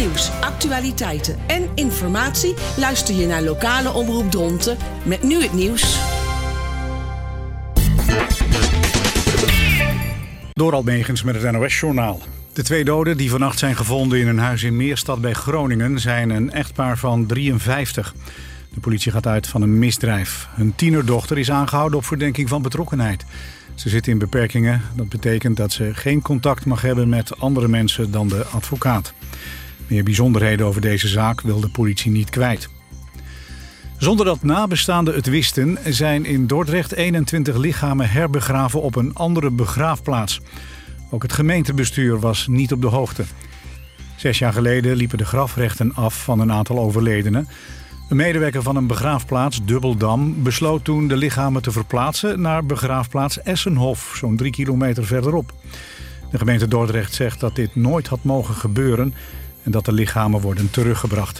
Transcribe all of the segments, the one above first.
nieuws, actualiteiten en informatie luister je naar lokale omroep Dronten met nu het nieuws. Dorald Megens met het NOS-journaal. De 2 doden die vannacht zijn gevonden in een huis in Meerstad bij Groningen zijn een echtpaar van 53. De politie gaat uit van een misdrijf. Hun tienerdochter is aangehouden op verdenking van betrokkenheid. Ze zit in beperkingen. Dat betekent dat ze geen contact mag hebben met andere mensen dan de advocaat. Meer bijzonderheden over deze zaak wil de politie niet kwijt. Zonder dat nabestaanden het wisten, zijn in Dordrecht 21 lichamen herbegraven op een andere begraafplaats. Ook het gemeentebestuur was niet op de hoogte. 6 jaar geleden liepen de grafrechten af van een aantal overledenen. Een medewerker van een begraafplaats, Dubbeldam, besloot toen de lichamen te verplaatsen naar begraafplaats Essenhof, zo'n 3 kilometer verderop. De gemeente Dordrecht zegt dat dit nooit had mogen gebeuren en dat de lichamen worden teruggebracht.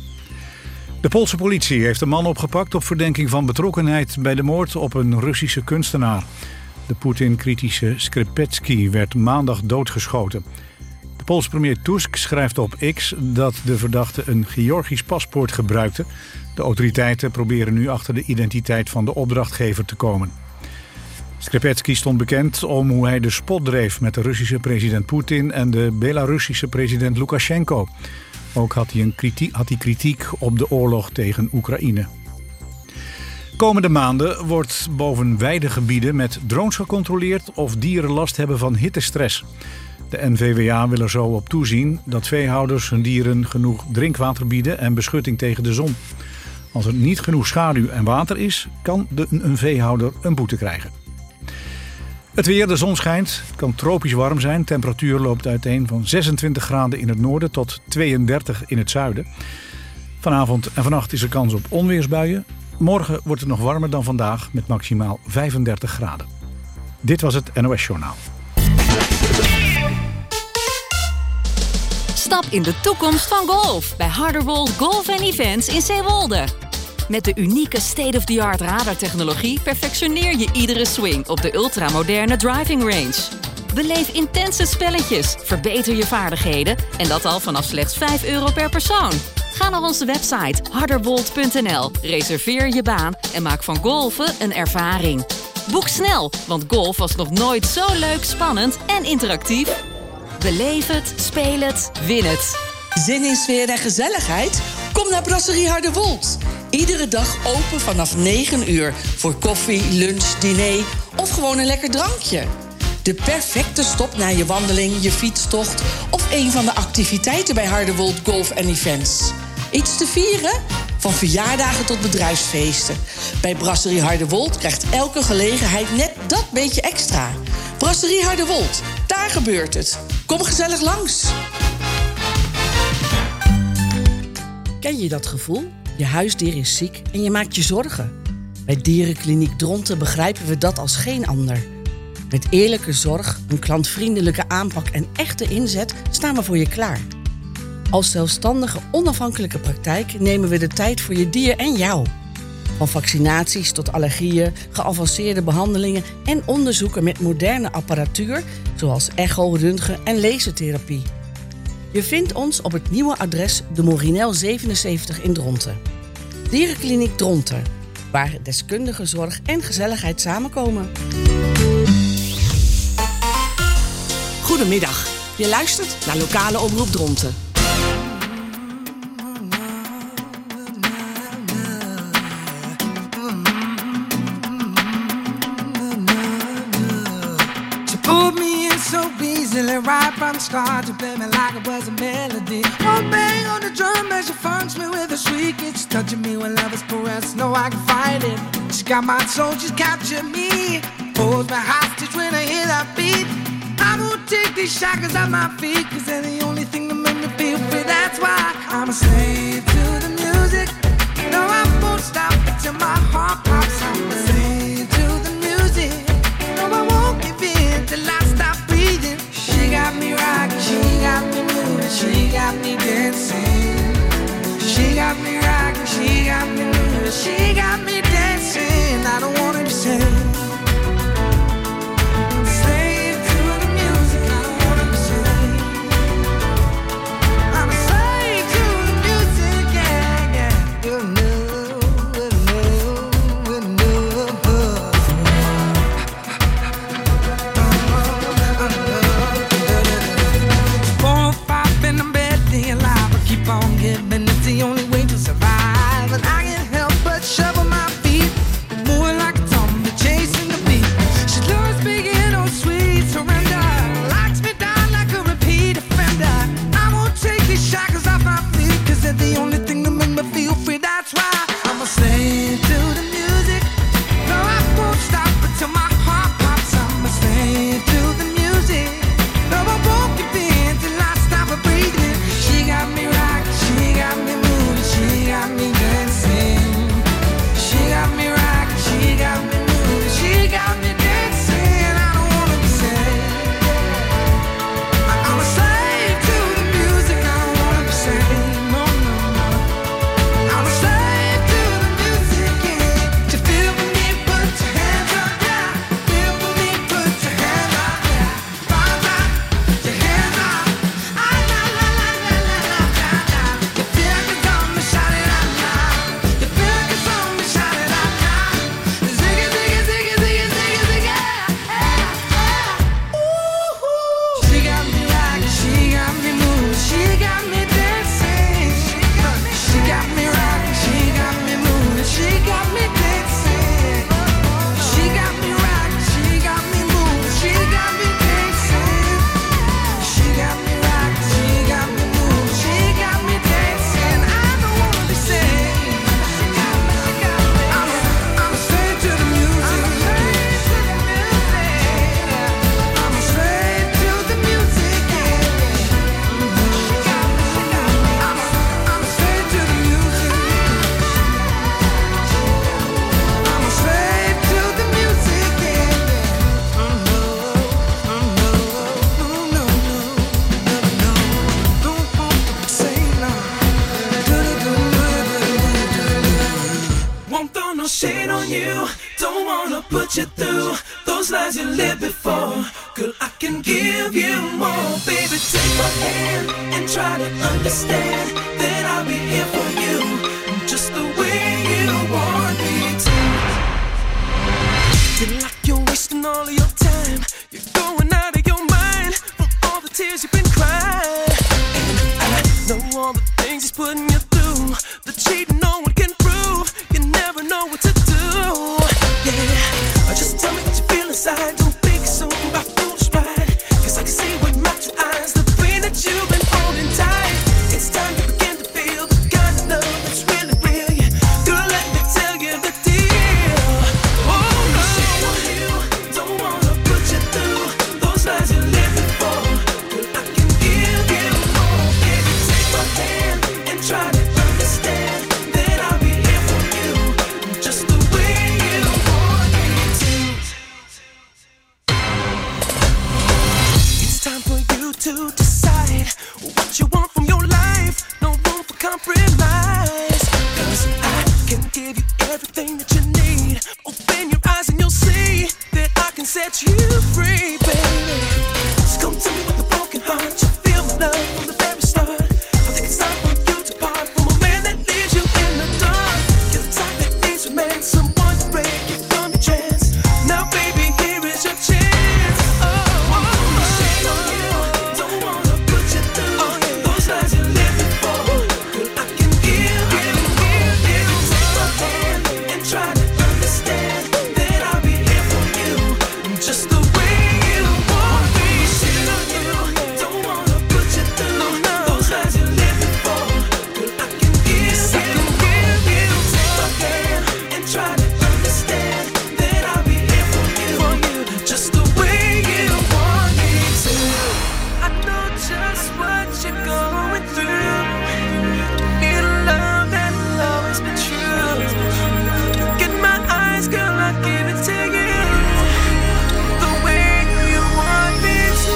De Poolse politie heeft een man opgepakt op verdenking van betrokkenheid bij de moord op een Russische kunstenaar. De Poetin-kritische Skripecki werd maandag doodgeschoten. De Poolse premier Tusk schrijft op X dat de verdachte een Georgisch paspoort gebruikte. De autoriteiten proberen nu achter de identiteit van de opdrachtgever te komen. Skripecki stond bekend om hoe hij de spot dreef met de Russische president Poetin en de Belarussische president Lukashenko. Ook had hij kritiek op de oorlog tegen Oekraïne. Komende maanden wordt boven weidegebieden met drones gecontroleerd of dieren last hebben van hittestress. De NVWA wil er zo op toezien dat veehouders hun dieren genoeg drinkwater bieden en beschutting tegen de zon. Als er niet genoeg schaduw en water is, kan een veehouder een boete krijgen. Het weer, de zon schijnt. Het kan tropisch warm zijn. Temperatuur loopt uiteen van 26 graden in het noorden tot 32 in het zuiden. Vanavond en vannacht is er kans op onweersbuien. Morgen wordt het nog warmer dan vandaag met maximaal 35 graden. Dit was het NOS Journaal. Stap in de toekomst van golf bij Harderwold Golf & Events in Zeewolde. Met de unieke state-of-the-art radartechnologie perfectioneer je iedere swing op de ultramoderne driving range. Beleef intense spelletjes, verbeter je vaardigheden en dat al vanaf slechts €5 per persoon. Ga naar onze website harderwold.nl, reserveer je baan en maak van golfen een ervaring. Boek snel, want golf was nog nooit zo leuk, spannend en interactief. Beleef het, speel het, win het. Zin in sfeer en gezelligheid? Kom naar Brasserie Harderwold. Iedere dag open vanaf 9 uur voor koffie, lunch, diner of gewoon een lekker drankje. De perfecte stop na je wandeling, je fietstocht of een van de activiteiten bij Harderwold Golf & Events. Iets te vieren? Van verjaardagen tot bedrijfsfeesten. Bij Brasserie Harderwold krijgt elke gelegenheid net dat beetje extra. Brasserie Harderwold, daar gebeurt het. Kom gezellig langs. Ken je dat gevoel? Je huisdier is ziek en je maakt je zorgen. Bij Dierenkliniek Dronten begrijpen we dat als geen ander. Met eerlijke zorg, een klantvriendelijke aanpak en echte inzet staan we voor je klaar. Als zelfstandige, onafhankelijke praktijk nemen we de tijd voor je dier en jou. Van vaccinaties tot allergieën, geavanceerde behandelingen en onderzoeken met moderne apparatuur, zoals echo, röntgen en lasertherapie. Je vindt ons op het nieuwe adres de Morinel 77 in Dronten. Dierenkliniek Dronten, waar deskundige zorg en gezelligheid samenkomen. Goedemiddag, je luistert naar lokale omroep Dronten. Right from the start, you play me like it was a melody. One bang on the drum as she funks me with a shriek. It's touching me when love is caressed. No, I can fight it. She got my soul, she's captured me. Holds me hostage when I hear that beat. I won't take these shackles off my feet, 'cause they're the only thing that make me feel free. That's why I'm a slave to the music. No, I won't stop until my heart pops. I'm a slave to the music. No, I won't give in till I stop breathing. She got me rocking, she got me moving, she got me dancing. She got me rocking, she got me moving, she got me dancing. I don't wanna be saved. Slave to the music, I don't wanna be saved. I'm a slave put you through those lives you lived before. Girl, I can give you more. Baby, take my hand and try to understand that I'll be here for you, just the way you want me to. Feel like you're wasting all of your time. You're going out of your mind from all the tears you've been crying. And I know all the things he's putting you through. The cheating no one can prove. You never know what to do. Yeah, just tell me what you feel inside. Don't think so about foolish pride, 'cause I can see with my two eyes the pain that you've been holding tight. It's time to begin to feel the kind of love that's really real. Yeah, girl, let me tell you the deal. Oh no, you don't wanna put you through those lies you lived before. Girl, I can give you more. Baby, take my hand and try to understand that I'll be here for you, just the way you want me to. It's time for you to decide what you want from your life. No room for compromise, 'cause I can give you everything that you need. Open your eyes and you'll see that I can set you free, baby. Just come to me with a broken heart. You feel my love from the very start. I think it's time for you to part from a man that leaves you in the dark. You're the type that needs a man, someone to break you from your trance. Now, baby, here is your chance. Shame on you. Don't wanna put you through those lies you lived before. Girl, I can give you. Take my hand and try to understand that I'll be here for you, just the way you want me. Shame on you. Don't wanna put you through those lies you lived before. Girl, I can give you. Take my hand and try to understand that I'll be here for you, just the way you want me to. I know just what you're going through. Need a love that'll always be true. Look in my eyes, girl, I give it to you, the way you want me to.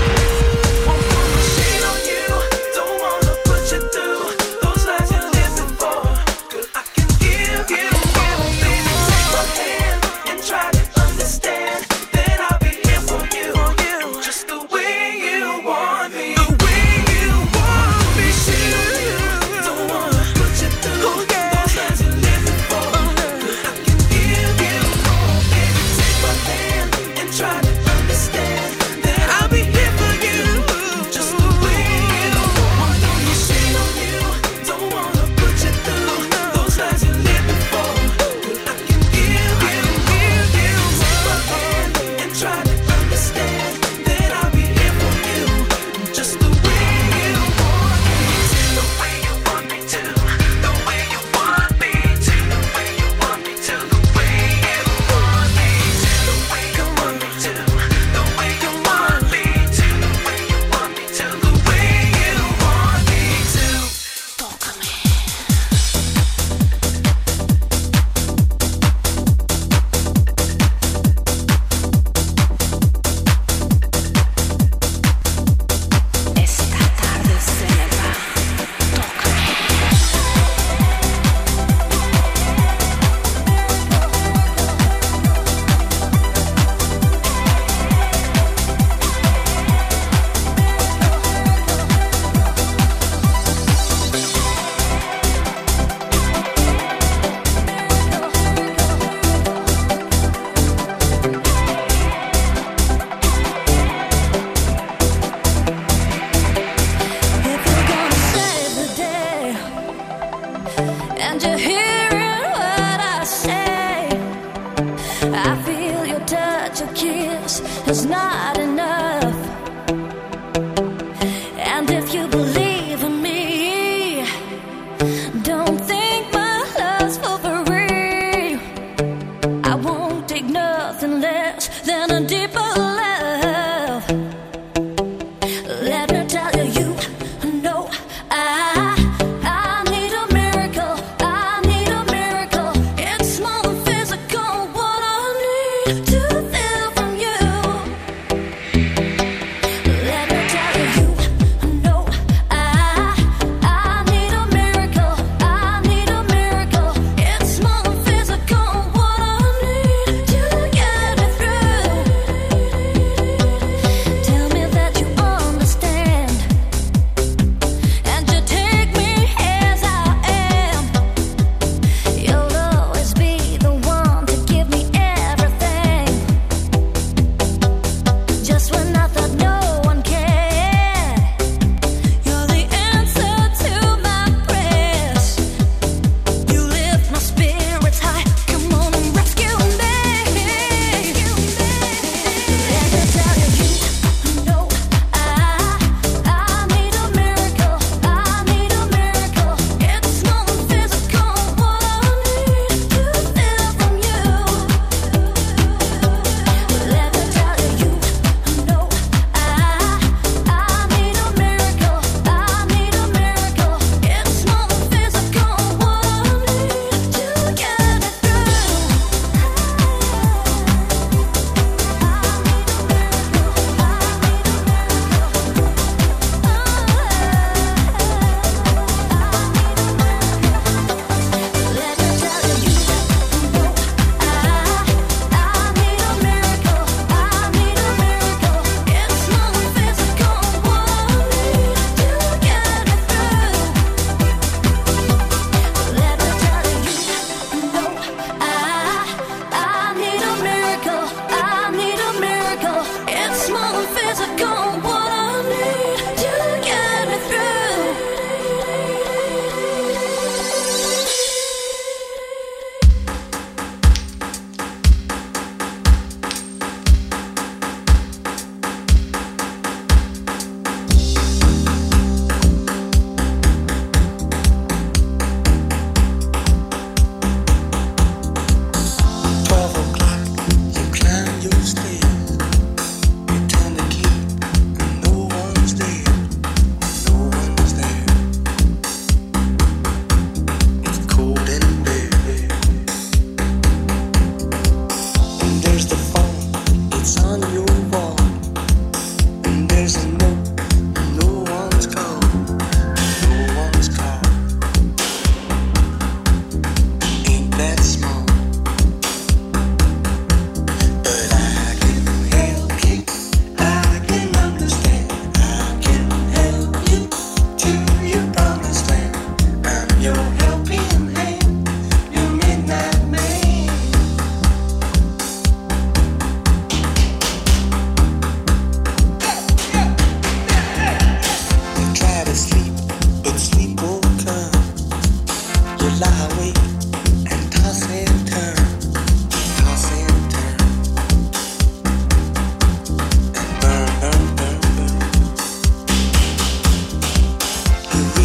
Shame on you. Don't wanna put you through those lies you lived before. Girl, I can give you. Baby, take my hand and try to understand that I'll be here for you, just the way you want me. The way you want me to. Don't wanna put you through those lies you lived before. Girl, I can give you more. Baby, take my hand and try to understand that I'll be here for you, just the way you want me. Shame on you. Don't wanna put you through those lies you lived before. Girl, I can give you. Take my hand and try to understand that I'll be here for you, just the way you want me to. The way you want me to. The way you want me to. The way you want me to. The way you want me to. The way you want me to. The way you want me to. The way you want me to. The way you want me to. Tócame. Esta tarde se me va. Tócame. If you're gonna save the day and you're hearing what I say, I feel your touch, your kiss is not enough. And if you believe in me, don't think my love's for free. I won't take nothing less than a deeper love. Let me tell you, know I need a miracle. I need a miracle. It's more than physical. What I need to feel from you. Let me tell you, know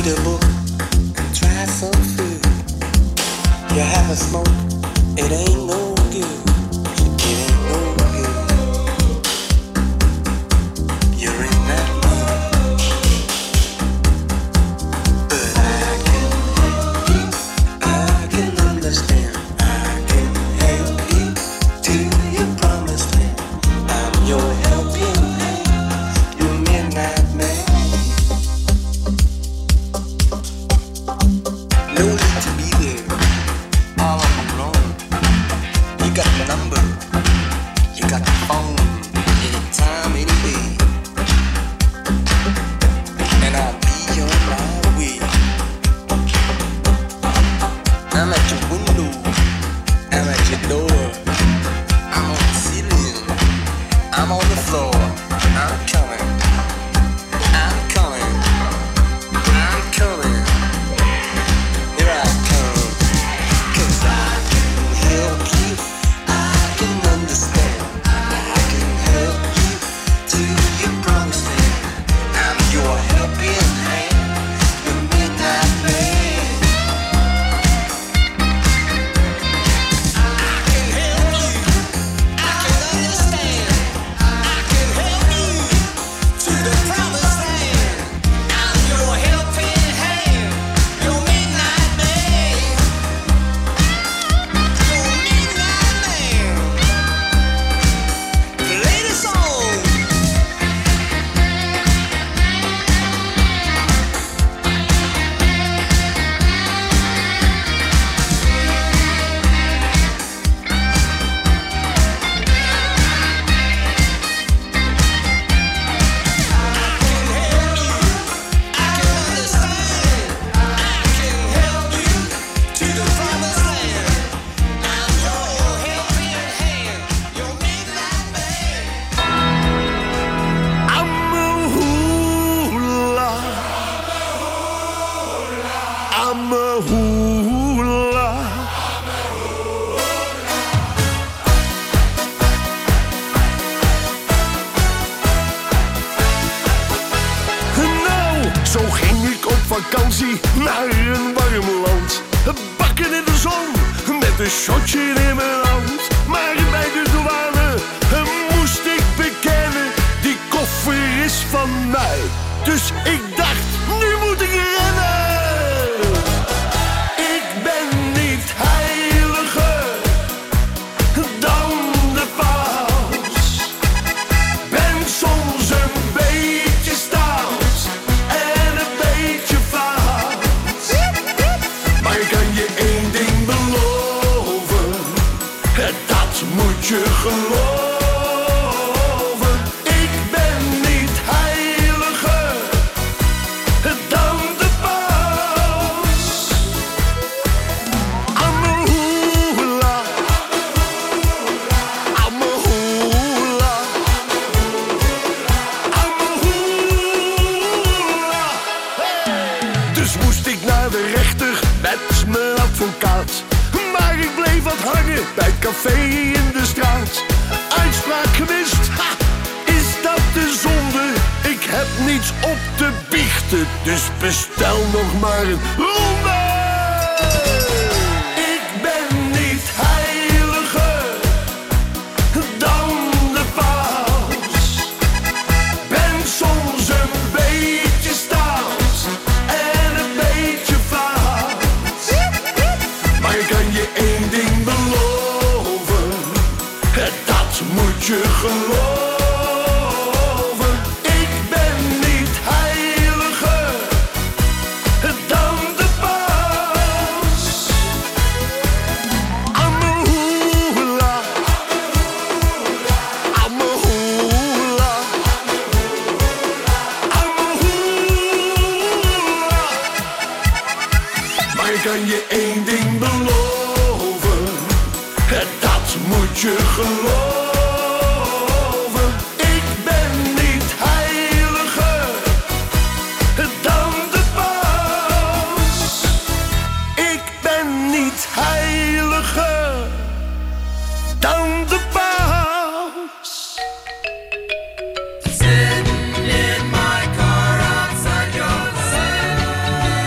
read a book and try some food. You have a smoke, it ain't no good. It ain't no good. You're in that mood. But I can understand. I can help you to your promised land. I'm your helping hand, your midnight man. No need to be there all alone. You got my number, you got the phone, anytime, any day. And I'll be on my way. I'm at your window, I'm at your door. I'm on the ceiling, I'm on the floor. I'm coming, I'm coming, I'm coming. Here I come, 'cause I can help you, I can understand. I can help you to your promised land. I'm your helping hand, your midnight man. I can help you, I can understand. I can help you to the promised land. I'm your helping hand, your midnight man. Your midnight man. Play the song. I'm a hula. Nou, zo ging ik op vakantie naar een warm land. Bakken in de zon, met een shotje in mijn hand. Maar bij de douane moest ik bekennen, die koffer is van mij. Dus ik dacht, nu moet ik rennen. Ik ben niet heiliger dan de paus. Ben soms een beetje stout en een beetje fout. Maar ik kan je één ding beloven, dat moet je geloven. Ik ben niet heiliger dan de paus. I'm a hula. I'm a hula. I'm a hula. Dus moest ik naar de rechter met mijn advocaat. Maar ik bleef wat hangen bij het café in de straat. Uitspraak gemist, ha, is dat de zonde? Ik heb niets op te biechten, dus bestel nog maar een ronde. Ik ben niet heiliger dan de paus. Ben soms een beetje stout en een beetje fout. Maar ik kan je één ding beloven, dat moet je geloven. Ik ben niet heiliger dan de paus. I'm a hula. I'm a hula. I'm a hula. Maar ik kan je één ding beloven, dat moet je geloven. Ik ben niet heiliger dan de paus. Ik ben niet heiliger dan de paus. Sitting in my car outside your city.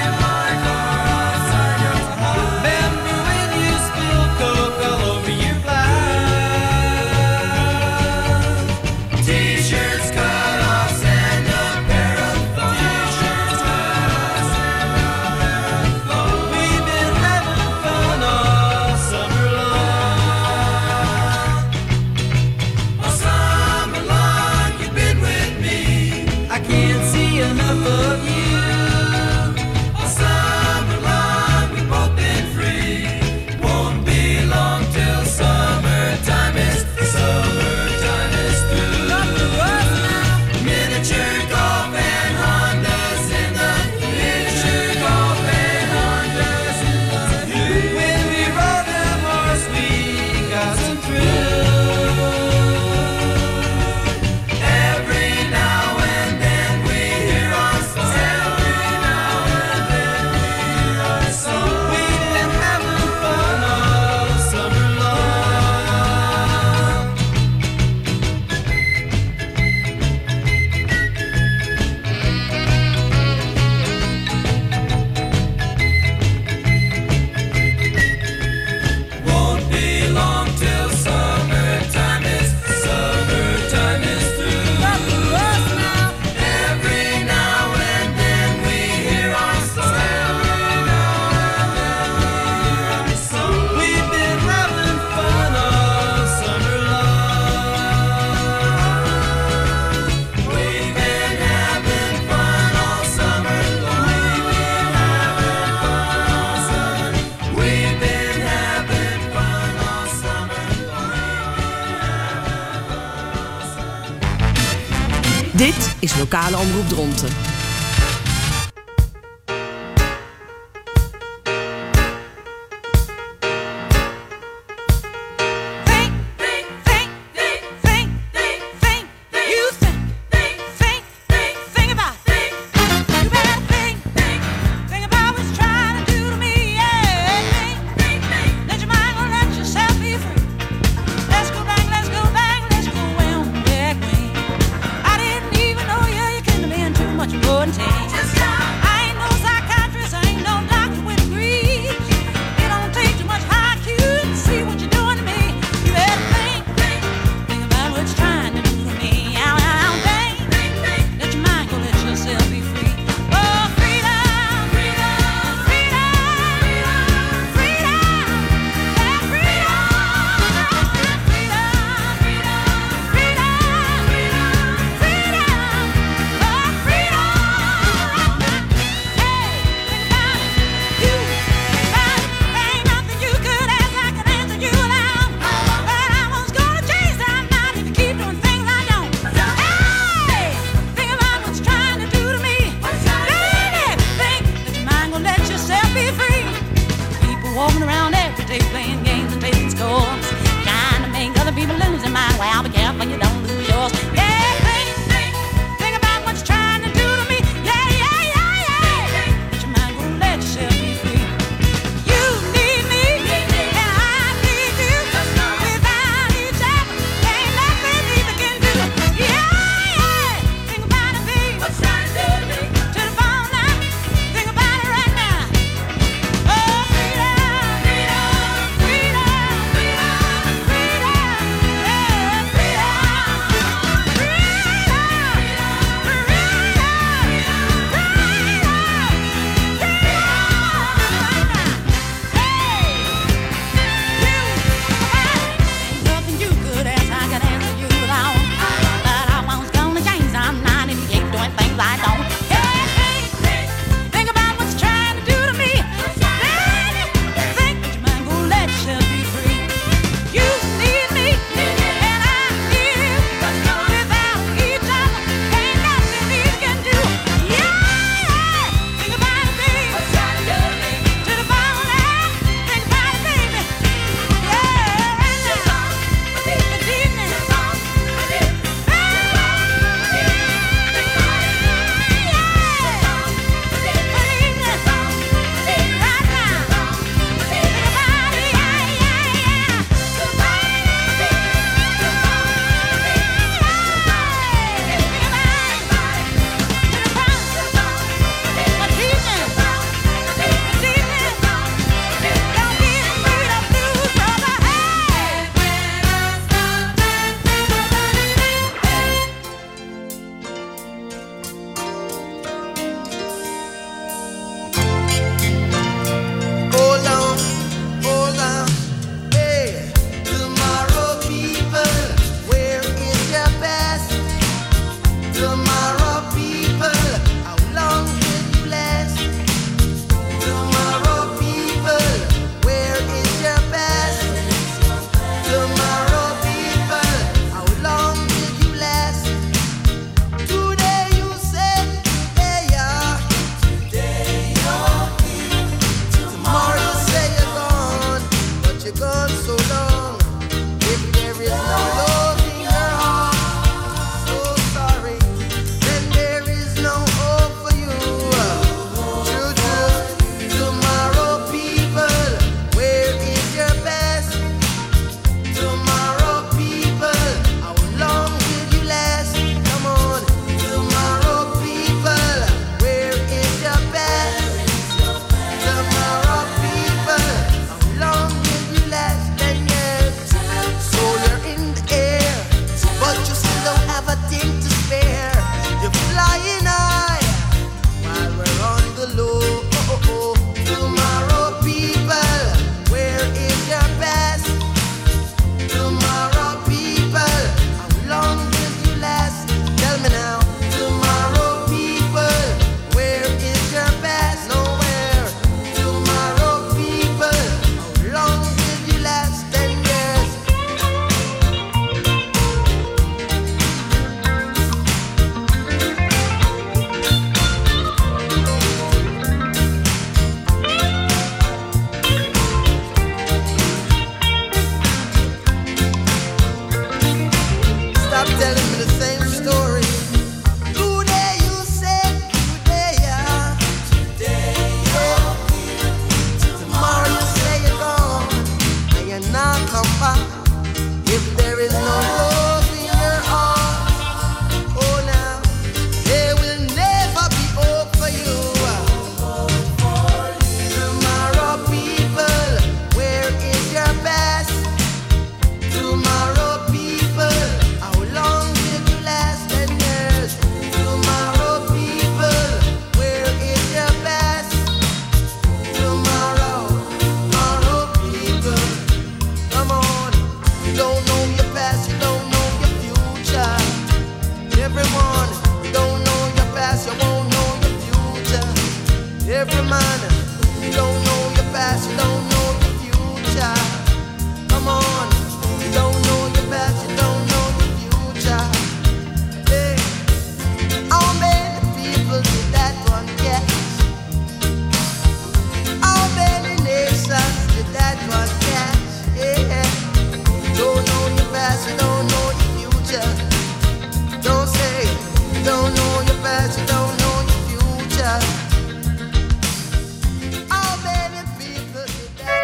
is lokale omroep Dronten. every minute. You don't know your past, you don't know your future. Come on, you don't know your past, you don't know your future. Hey, how many people did that one catch? How many nations did that one catch? Yeah, don't know your past, you don't know your future. Don't say you don't know your past, you don't know your future. How many people did that?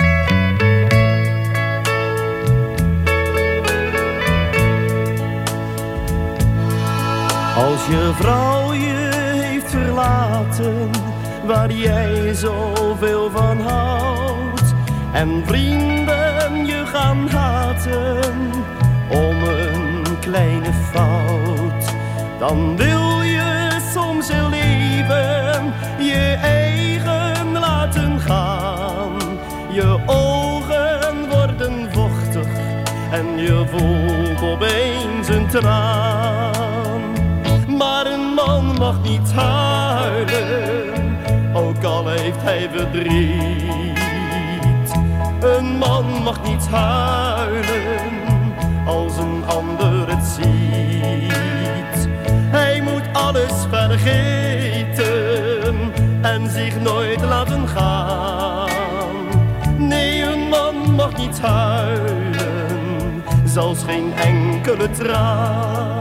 Als je vrouw je heeft verlaten, waar jij zoveel van houdt, en vrienden je gaan haten om een kleine fout, dan wil je soms je leven je eigen laten gaan. Je ogen worden vochtig en je voelt opeens een traan. Maar een man mag niet huilen, ook al heeft hij verdriet. Een man mag niet huilen, als een ander het ziet. Hij moet alles vergeten en zich nooit laten gaan. Nee, een man mag niet huilen, zelfs geen enkele traan.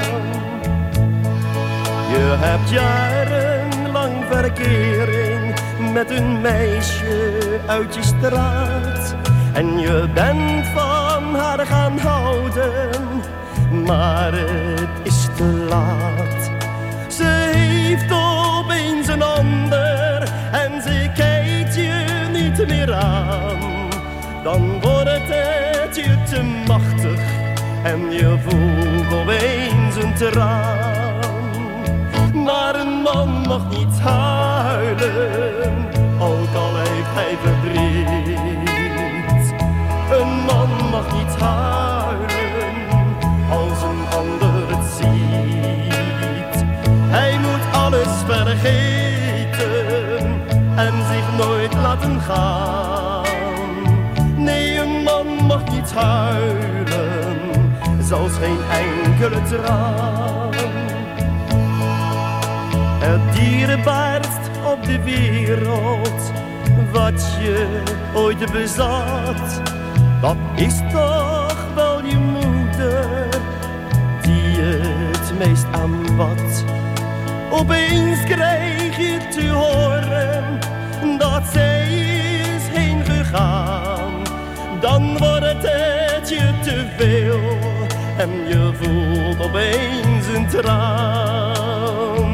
Je hebt jarenlang verkering met een meisje uit je straat. En je bent van haar gaan houden, maar het is te laat. Ze heeft opeens een ander en ze kijkt je niet meer aan. Dan wordt het je te machtig en je voelt opeens een traan. Maar een man mag niet huilen, ook al heeft hij verdriet. Een man mag niet huilen, als een ander het ziet. Hij moet alles vergeten en zich nooit laten gaan. Nee, een man mag niet huilen, zelfs geen enkele traan. Het dierbaarst op de wereld, wat je ooit bezat, dat is toch wel je moeder, die je het meest aanbad. Opeens krijg je te horen dat zij is heen gegaan. Dan wordt het je te veel en je voelt opeens een traan.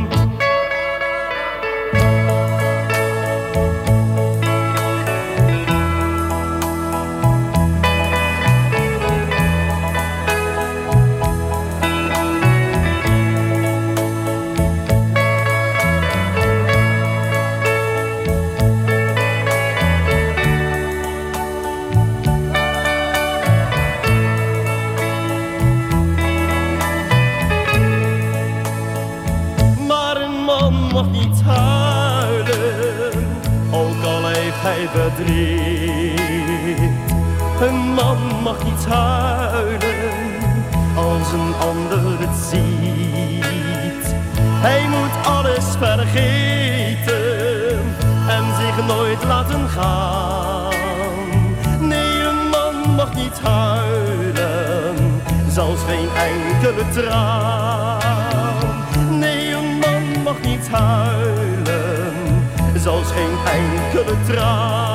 Verdriet. Een man mag niet huilen, als een ander het ziet. Hij moet alles vergeten en zich nooit laten gaan. Nee, een man mag niet huilen, zelfs geen enkele traan. Nee, een man mag niet huilen, zelfs geen enkele traan.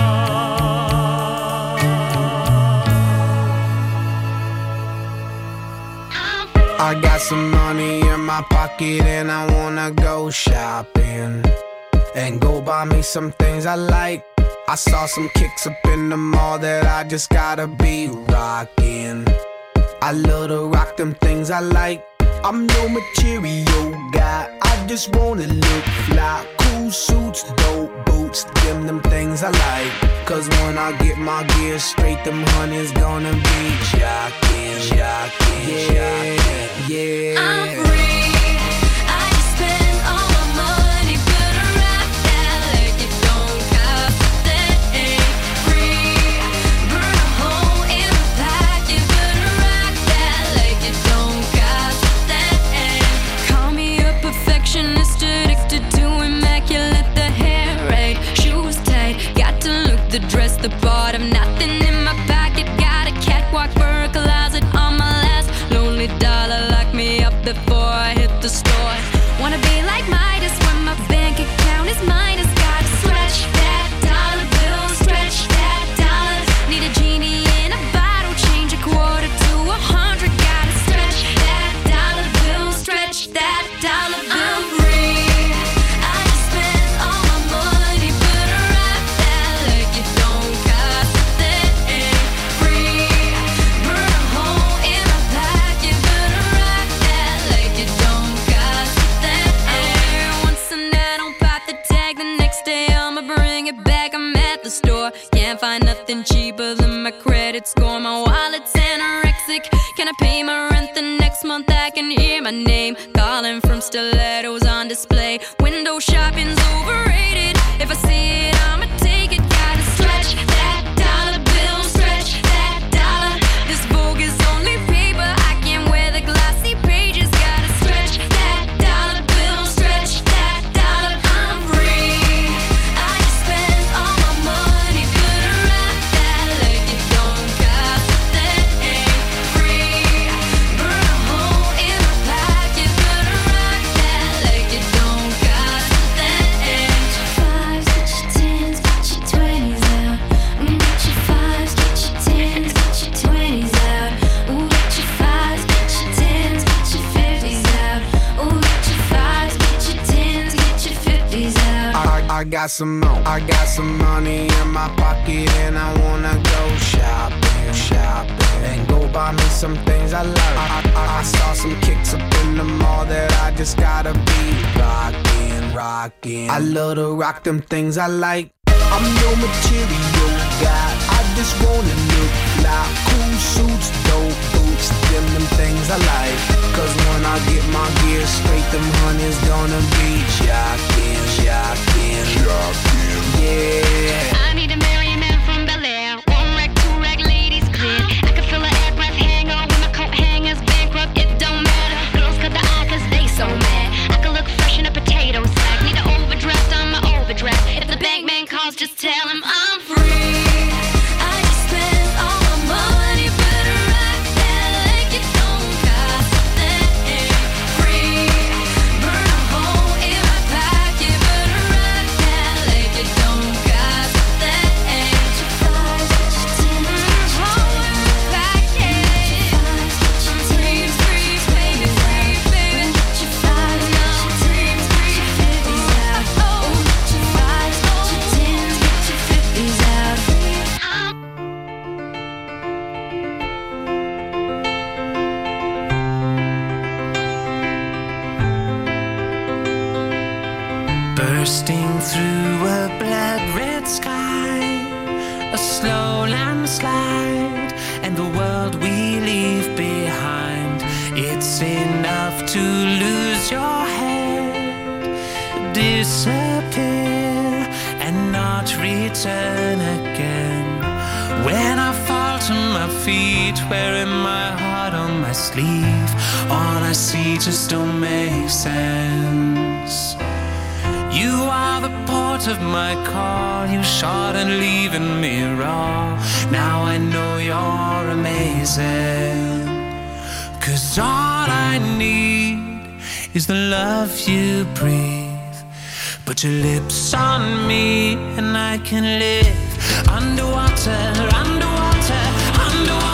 I got some money in my pocket and I wanna go shopping and go buy me some things I like. I saw some kicks up in the mall that I just gotta be rocking. I love to rock them things I like. I'm no material guy, I just wanna look fly. Cool suits, dope boots, them things I like. Cause when I get my gear straight, them honey's gonna be jockin', yeah, yeah. I'm free, I just spend all my money, but I rap that the bottom. Nothing in my pocket, got a catwalk for a closet on my last lonely dollar. Lock me up before I hit the store. Wanna be like Midas when my bank account is minus. Gotta stretch that dollar bill, stretch that dollar. Need a genie in a bottle, change a quarter to 100. Gotta stretch that dollar bill, stretch that dollar bill. I'm free. I just spent all my money, better wrap that like it don't cost a thing. Free. Burn a hole in my pocket, better wrap that like it don't cost a thing. Once and I don't pop the tag, the next day I'ma bring it back. I'm at the store, can't find nothing cheaper than my credit score. My wallet's anorexic, can I pay my rent the next month? I can hear my name calling from stilettos on display. Window shopping's overrated, if I see it I'ma take it. Gotta stretch that dollar bill, stretch that dollar. This Vogue is only paper, I can't wear the glossy pages. Gotta stretch that dollar bill, stretch that dollar. I'm free. I just spent all my money, better wrap that like it don't cost a thing. Free. Burn a hole in my pocket, better wrap that like it don't cost a thing. Fives, get your tens, get your 20s out. Get your fives, get your tens, get your 20s out. Ooh, get your fives, get your tens, get your 50s out. Ooh, get your fives, get your tens, get your 50s out. I got some money in my pocket and I wanna go shopping, and go buy me some things I love. I saw some kicks up in the mall that I just gotta be rocking. I love to rock them things I like. I'm no material guy, I just wanna look like cool suits, dope boots, them things I like. Cause when I get my gear straight, them honey's gonna be shocking. Yeah. I need a marry man from Bel-Air. 1 rack, 2 rack, ladies clear. I can feel an air breath hanger when my coat hangers bankrupt. It don't matter. Girls cut the eye 'cause they so mad. I can look fresh in a potato sack. Need an overdraft on my overdraft. If the bank man calls, just tell him I'm free. I just spent all my money, better wrap that like it don't cost a thing. Free. Burn a hole in my pocket, better wrap that like it don't cost a thing. Get your fives, get your tens, hole in my pocket. Free, free, baby, free, baby. Get your fives, get your tens, get your 50s out. Oh, get your fives, get your tens, get your 50s out. Bursting through a blood red sky, a slow landslide, and the world we leave behind. It's enough to lose your head, disappear, and not return again. When I fall to my feet, wearing my heart on my sleeve, all I see just don't make sense. You are the port of my call, you shot and leaving me raw. Now I know you're amazing. 'Cause all I need is the love you breathe. Put your lips on me and I can live underwater, underwater, underwater.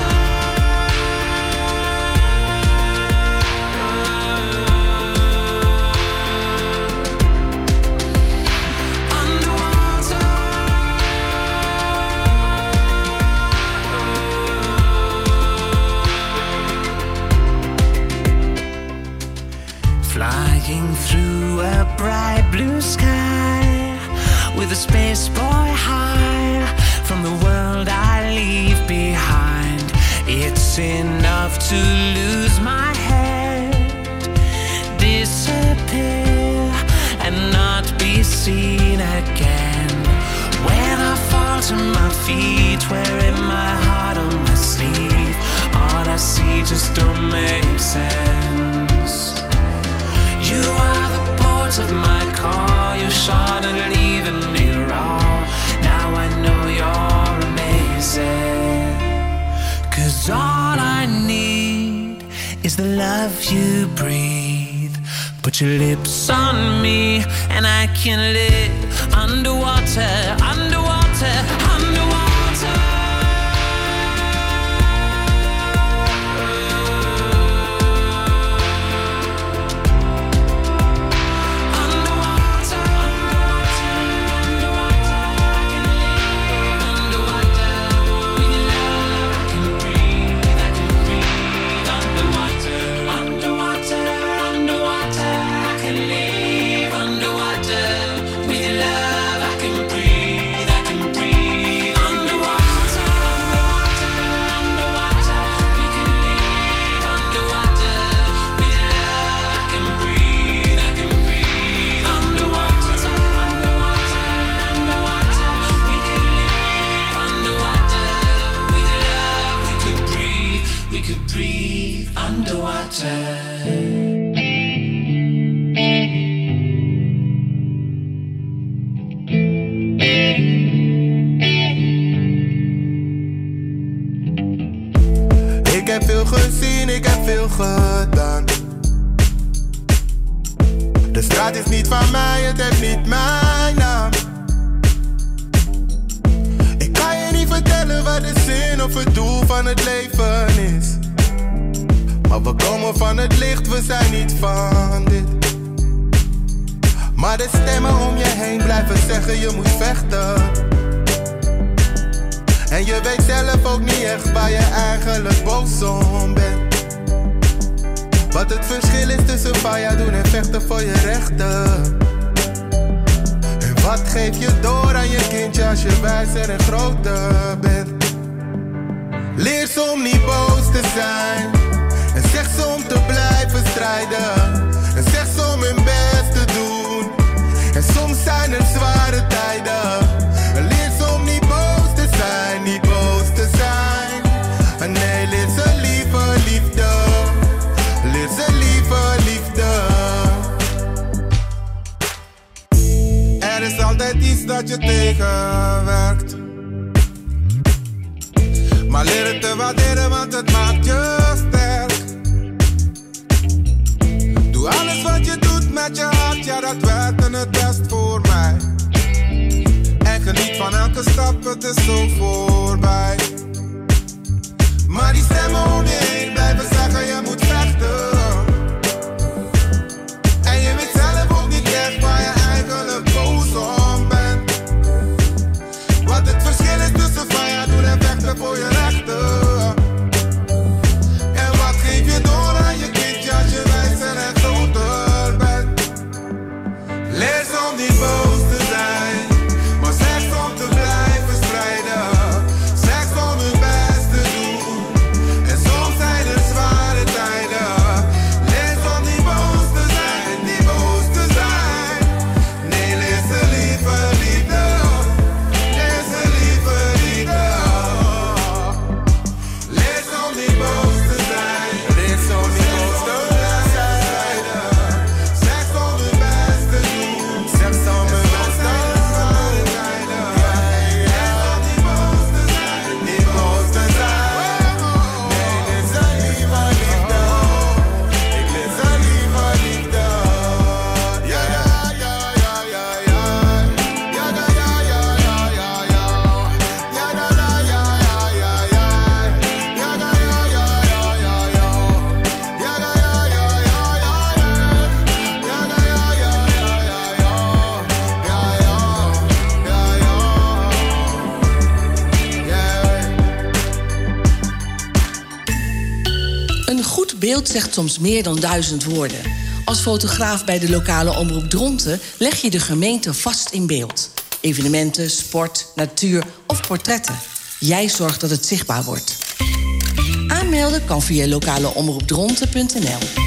Flying through a bright blue sky, with a space boy high, from the world I leave behind. It's enough to lose my head, disappear, and not be seen again. When I fall to my feet, wearing my heart on my sleeve, all I see just don't make sense. You are the port of my call, you shot and leaving me raw. Now I know you're you breathe. Put your lips on me and I can live underwater, underwater, underwater. Ik heb veel gezien, ik heb veel gedaan. De straat is niet van mij, het heeft niet mijn naam. Ik kan je niet vertellen wat de zin of het doel van het leven is. Maar we komen van het licht, we zijn niet van dit. Maar de stemmen om je heen blijven zeggen je moet vechten. En je weet zelf ook niet echt waar je eigenlijk boos om bent. Wat het verschil is tussen faya doen en vechten voor je rechten. En wat geef je door aan je kindje als je wijzer en groter bent. Leer ze om niet boos te zijn. En zeg ze om te blijven strijden. En zeg ze om hun best te doen. En soms zijn er zware tijden. En leer ze om niet boos te zijn, niet boos te zijn. En nee, leer ze liever liefde. Leer ze liever liefde. Er is altijd iets dat je tegenwerkt. Maar leer het te waarderen, want het maakt je sterk. Doe alles wat je doet met je hart, ja dat werkt en het best voor mij. En geniet van elke stap, het is zo voorbij. Maar die stemmen om je heen blijven zeggen je moet vechten. En je weet zelf ook niet echt waar je eigenlijk boos om bent. Wat het verschil is tussen faya doen en vechten voor je rechten. En wat geef je door aan je kindje als je wijzer en groter bent. Leer ze om niet boos te zijn, maar zeg ze om te blijven strijden. Zeg ze om hun best te doen. En soms zijn er zware tijden. Leer ze om niet boos te zijn, niet boos te zijn. Nee, leer ze liever liefde. Leer ze liever liefde. Leer ze om niet boos te zijn. Leer ze om niet boos te zijn. Zeg ze om hun best te doen. Zeg ze om hun best te doen. Leer ze om niet boos te zijn, niet boos te zijn. Nee, leer ze liever liefde. Ik leer ze liever liefde. Ja, ja, ja, ja, ja, ja. Ja, ja, ja, ja, ja, ja, ja. Ja, ja, ja, ja, ja, ja, ja. Ja, ja, ja, ja, ja, ja, ja. Ja, ja, ja, ja, ja, ja, ja. Ja, ja, ja, ja, ja, ja, ja. Een goed beeld zegt soms meer dan 1000 woorden. Als fotograaf bij de lokale omroep Dronten leg je de gemeente vast in beeld. Evenementen, sport, natuur of portretten. Jij zorgt dat het zichtbaar wordt. Aanmelden kan via lokaleomroepdronten.nl.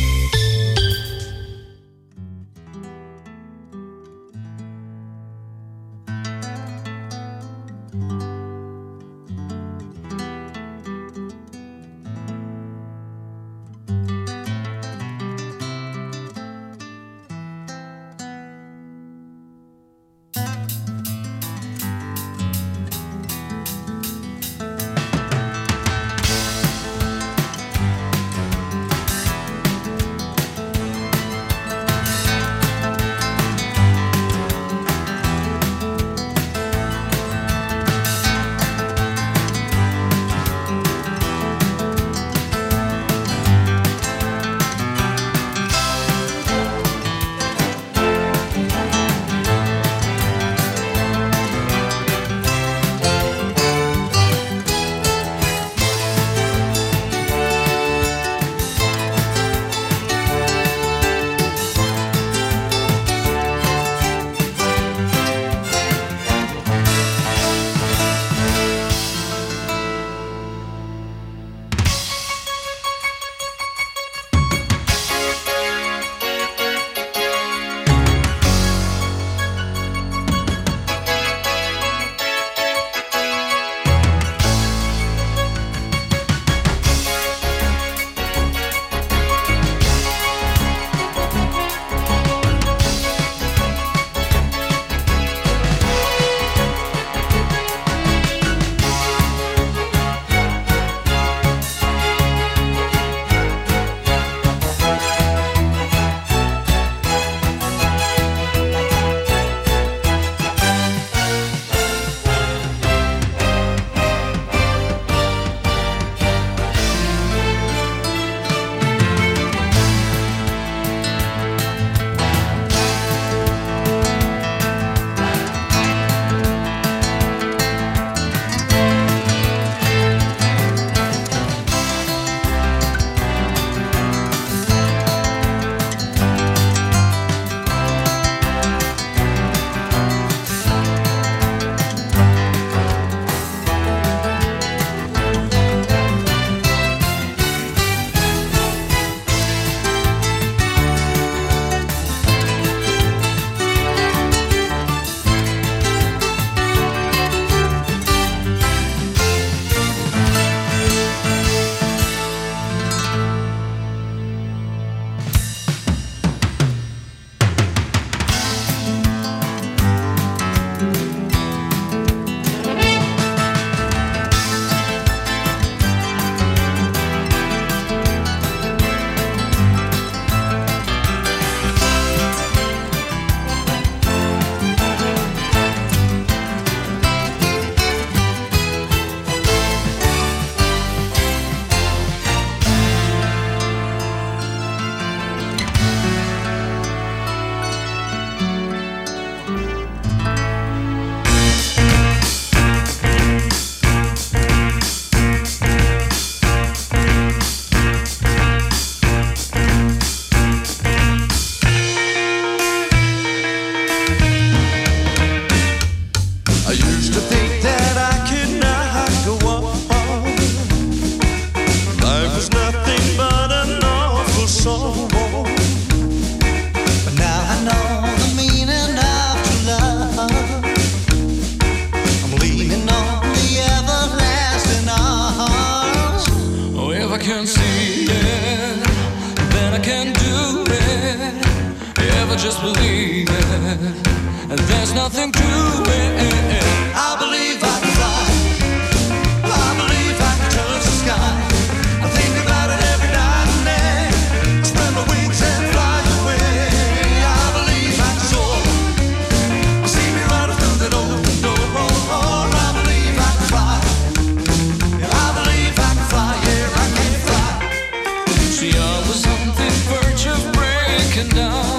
there's nothing to it. I believe I can fly. I believe I can touch the sky. I think about it every night and day. Spread my wings and fly away. I believe I can soar. See me right through that open door. I believe I can fly. I believe I can fly. Yeah, I can fly. See, I was on the verge of breaking down.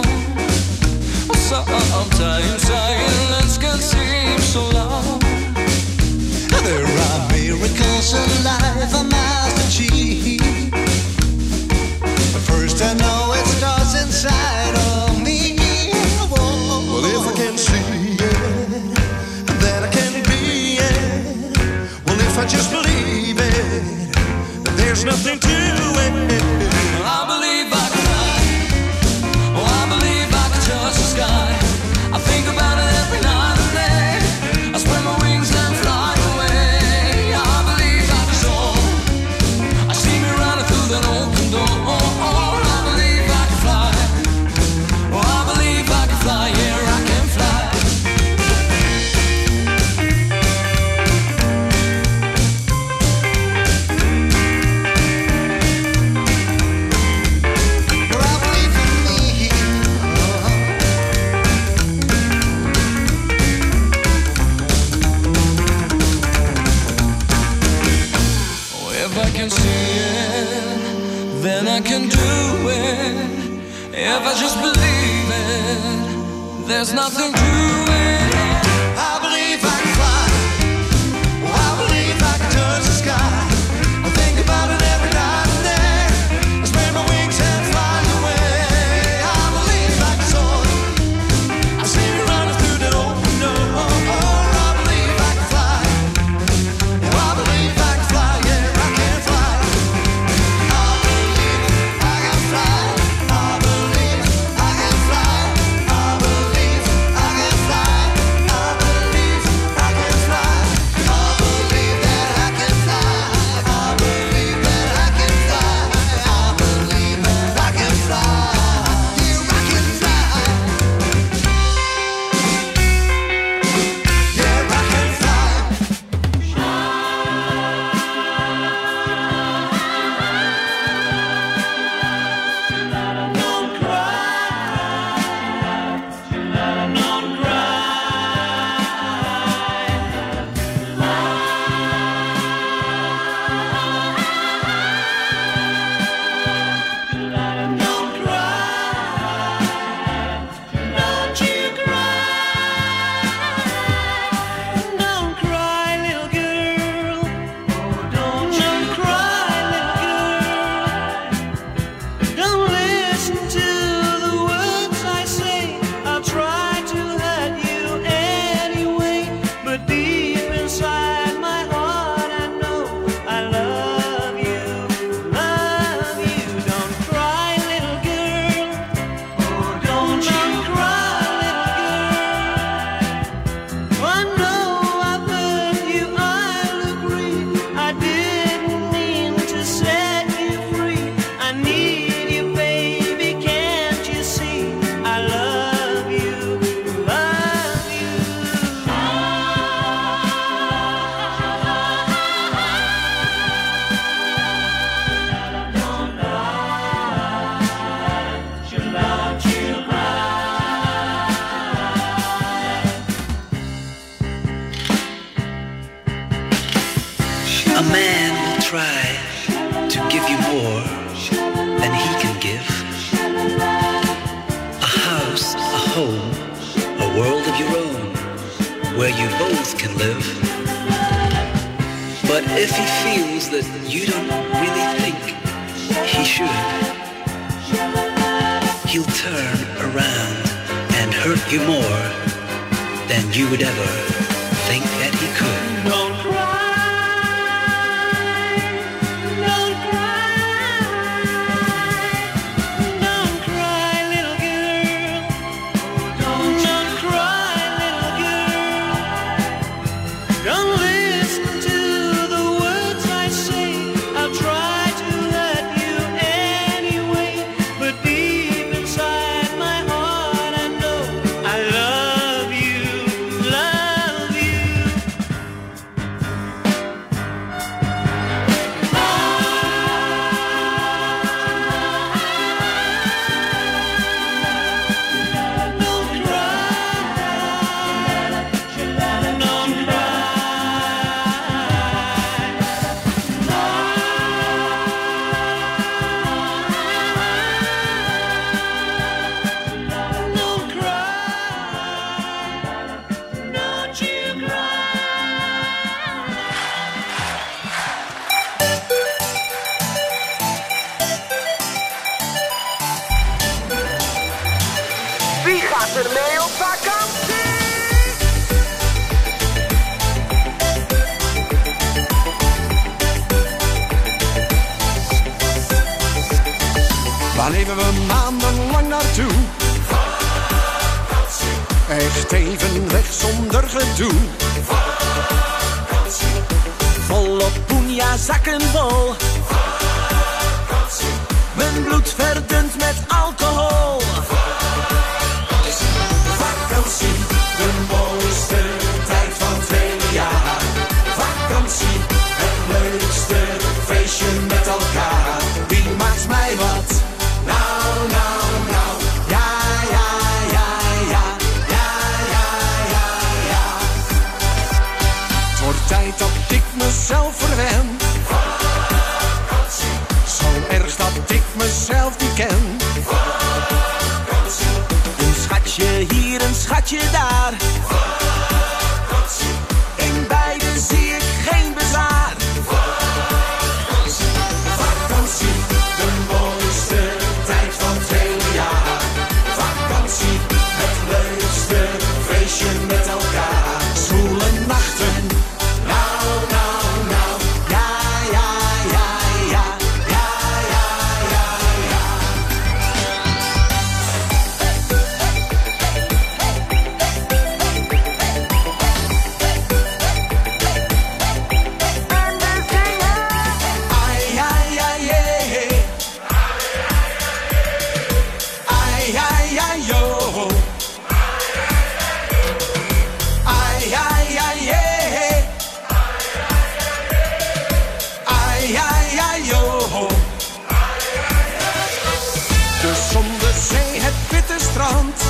Sometimes silence can seem so loud. There are miracles in life I must achieve. But first I know it starts inside of me. Well, if I can see it, then I can be it. Well, if I just believe it, there's nothing to it. I believe I can fly. Oh, I believe I can touch the sky. I think about it every night and day. I spread my wings and fly away. I believe I can soar. I see me running through that open door. I believe I can fly. Oh, I believe I can fly. Yeah, I can fly. I can see it, then I can do it. If I just believe it, there's nothing to it. I believe I can fly. Oh, I believe I can touch the sky. I think about it every night and day. I spread my wings and fly away. I believe I can soar. I see me running through that open door. I believe I can fly. Oh, I believe I can fly. Yeah. A man will try to give you more than he can give. A house, a home, a world of your own, where you both can live. But if he feels that you don't really think he should, he'll turn around and hurt you more than you would ever think that he could. Don't cry. Deep inside my heart I know I love you. Echt even weg zonder gedoe. Vakantie. Volop poenja, zakken vol. Vakantie. Mijn bloed verdunt met alcohol. Vakantie, de mooiste tijd van het hele jaar. Vakantie, het leukste feestje met elkaar. Wie maakt mij wat? Nou, nou, nou. Ja, ja, ja, ja. Ja, ja, ja, ja. Het wordt tijd dat ik mezelf verwen. Vakantie. Zo erg dat ik mezelf niet ken. Vakantie. Een schatje hier, een schatje daar. Vakantie. In beide zie ik geen bezwaar. Vakantie, de mooiste tijd van het hele jaar. Vakantie, het leukste feestje met elkaar. Zwoele nachten, nou, nou, nou. Ja, ja, ja, ja, ja, ja, ja, ja. Ai, ai, ai, ai. Ai, ai, ai, yo. Ai, ai, ai, ai. Ai, ai, ai, yo. De zon, de zee, het witte strand.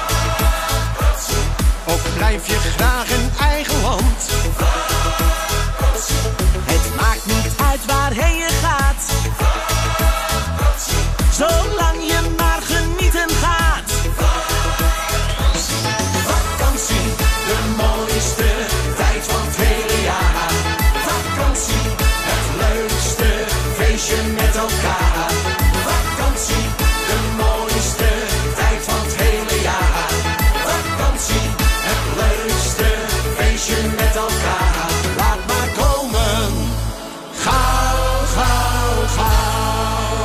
Of blijf je graag in eigen land? Het maakt niet uit waarheen je gaat. Zolang je maar genieten gaat. Vakantie, de mooiste tijd van het hele jaar. Vakantie, het leukste feestje met elkaar. Vakantie, de mooiste tijd van het hele jaar. Vakantie, het leukste feestje met elkaar. Laat maar komen, gauw, gauw, gauw.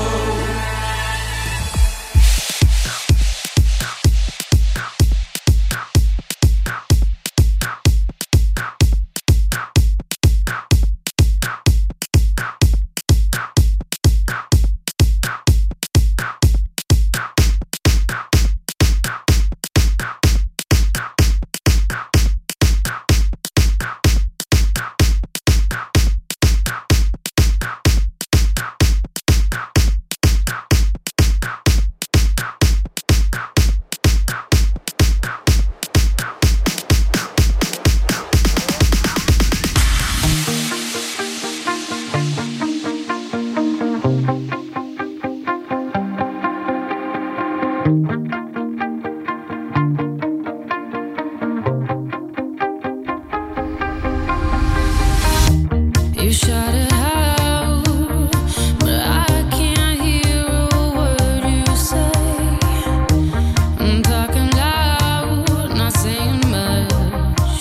You shout it out, but I can't hear a word you say. I'm talking loud, not saying much.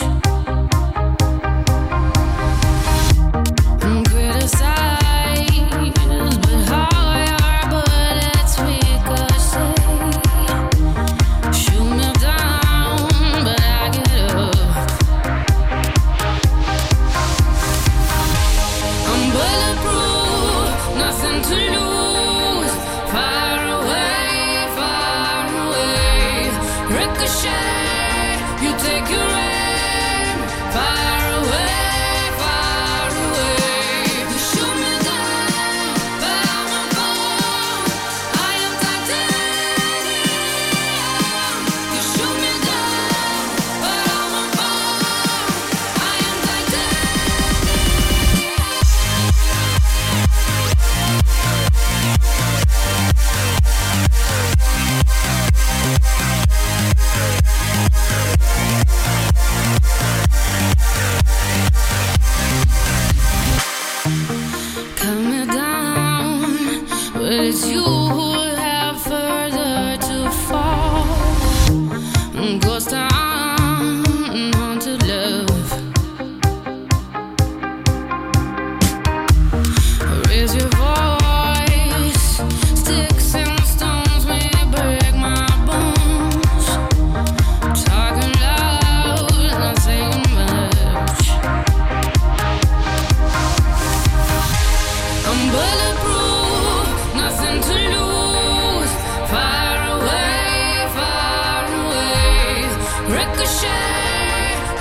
I'm criticized, but how your bullets ricochet. Shoot me down, but I get up. I'm bulletproof, nothing to lose. Far away, ricochet. You take your aim. Far away. You shoot me down, but I won't fall. I am titanium. You shoot me down, but I won't fall. I am titanium.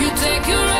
You take your